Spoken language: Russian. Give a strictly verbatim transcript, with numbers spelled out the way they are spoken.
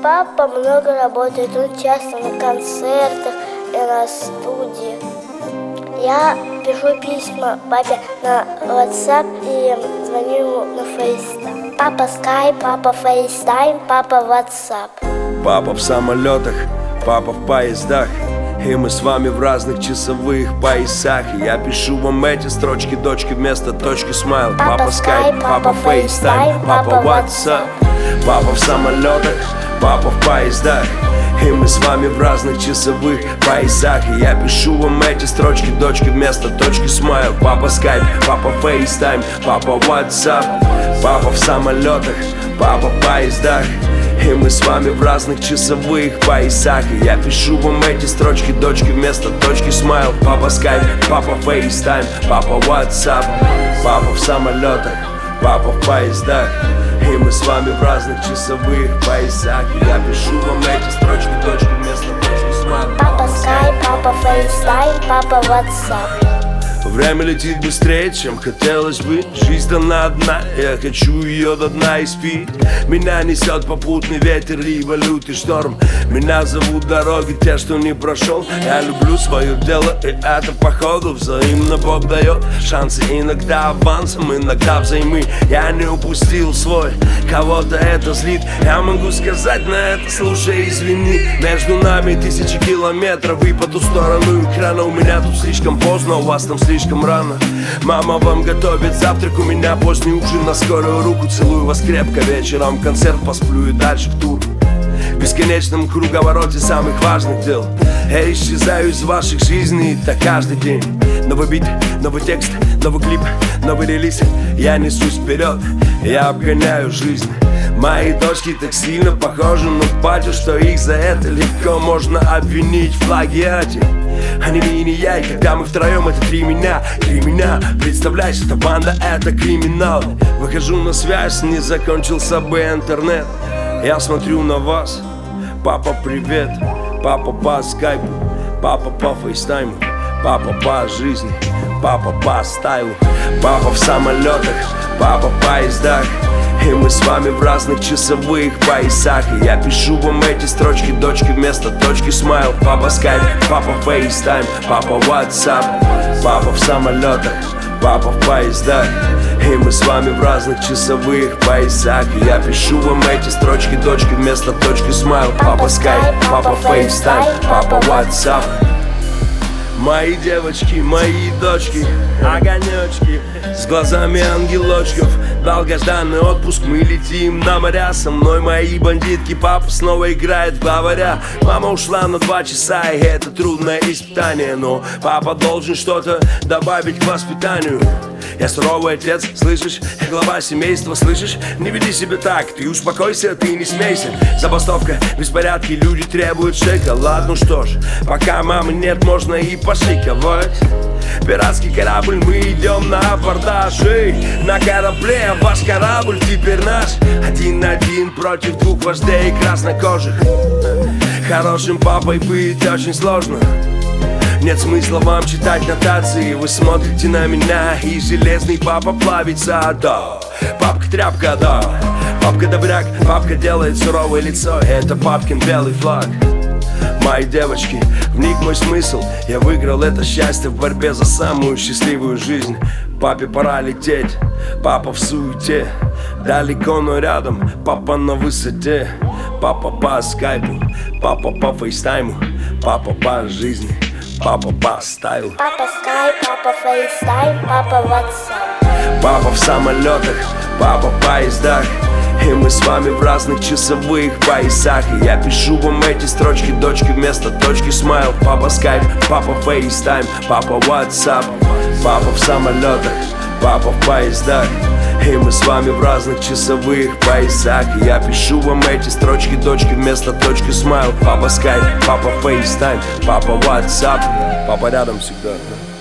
Папа много работает, он часто на концертах и на студии. Я пишу письма папе на WhatsApp и звоню ему на FaceTime. Папа Skype, папа FaceTime, папа WhatsApp. Папа в самолетах, папа в поездах, и мы с вами в разных часовых поясах. И я пишу вам эти строчки, дочки, вместо точки смайл. Папа Skype, папа FaceTime, папа WhatsApp. Папа в самолетах, папа в поездах, и мы с вами в разных часовых поясах. И я пишу вам эти строчки, дочки, вместо точки смайл. Папа Skype, папа FaceTime, папа WhatsApp. Папа в самолетах, папа в поездах, и мы с вами в разных часовых поясах. И я пишу вам эти строчки, дочки, вместо точки смайл. Папа Skype, папа FaceTime, папа WhatsApp. Папа в самолетах, папа в поездах, и мы с вами в разных часовых поясах. И я пишу вам эти строчки, дочки, вместо точки смайл. Папа Skype, папа FaceTime, папа WhatsApp. Время летит быстрее, чем хотелось бы. Жизнь дана одна, я хочу ее до дна испить. Меня несет попутный ветер и валют и шторм. Меня зовут дороги, те, что не прошел. Я люблю свое дело, и это походу взаимно Бог дает шансы, иногда авансом, иногда взаймы. Я не упустил свой, кого-то это злит. Я могу сказать на это, слушай, извини. Между нами тысячи километров, и по ту сторону экрана. У меня тут слишком поздно, у вас там слишком рано. Мама вам готовит завтрак, у меня поздний ужин на скорую руку. Целую вас крепко, вечером концерт, посплю и дальше в тур. В бесконечном круговороте самых важных дел я исчезаю из ваших жизней, так каждый день. Новый бит, новый текст, новый клип, новый релиз. Я несусь вперед, я обгоняю жизнь. Мои дочки так сильно похожи на батю, что их за это легко можно обвинить в плагиате. Они не я, и когда мы втроем, это три меня, три меня. Представляешь, эта банда, это криминал. Выхожу на связь, не закончился бы интернет. Я смотрю на вас, папа, привет. Папа по скайпу, папа по фейстайму, папа по жизни, папа по стайлу. Папа в самолетах, папа в поездах, и мы с вами в разных часовых поясах. И я пишу вам эти строчки, дочки, вместо точки смайл. Папа Skype, папа FaceTime, папа WhatsApp. Папа в самолетах, папа в поездах, и мы с вами в разных часовых поясах. И я пишу вам эти строчки, дочки, вместо точки смайл. Папа Skype, папа FaceTime, папа WhatsApp. Мои девочки, мои дочки, огонечки с глазами ангелочков. Долгожданный отпуск, мы летим на моря. Со мной мои бандитки, папа снова играет в главаря. Мама ушла на два часа, и это трудное испытание. Но папа должен что-то добавить к воспитанию. Я суровый отец, слышишь? Я глава семейства, слышишь? Не веди себя так, ты успокойся, ты не смейся. Забастовка, беспорядки, люди требуют шоколад. Ну что ж, пока мамы нет, можно и пошиковать. Пиратский корабль, мы идем на абордаж. Эй, на корабле, ваш корабль теперь наш. Один-один против двух вождей краснокожих. Хорошим папой быть очень сложно. Нет смысла вам читать нотации. Вы смотрите на меня, и железный папа плавится, да. Папка тряпка, да. Папка добряк, папка делает суровое лицо. Это папкин белый флаг. Мои девочки, в них мой смысл. Я выиграл это счастье в борьбе за самую счастливую жизнь. Папе пора лететь, папа в суете. Далеко, но рядом, папа на высоте. Папа по скайпу, папа по фейстайму, папа по жизни, папа по стайлу. Папа Skype, папа FaceTime, папа WhatsApp. Папа в самолетах, папа в поездах, и мы с вами в разных часовых поясах. И я пишу вам эти строчки, дочки, вместо точки смайл. Папа Skype, папа FaceTime, папа WhatsApp. Папа в самолетах, папа в поездах, и мы с вами в разных часовых поясах. И я пишу вам эти строчки, дочки, вместо точки смайл. Папа Skype, папа FaceTime, папа WhatsApp. Папа рядом всегда.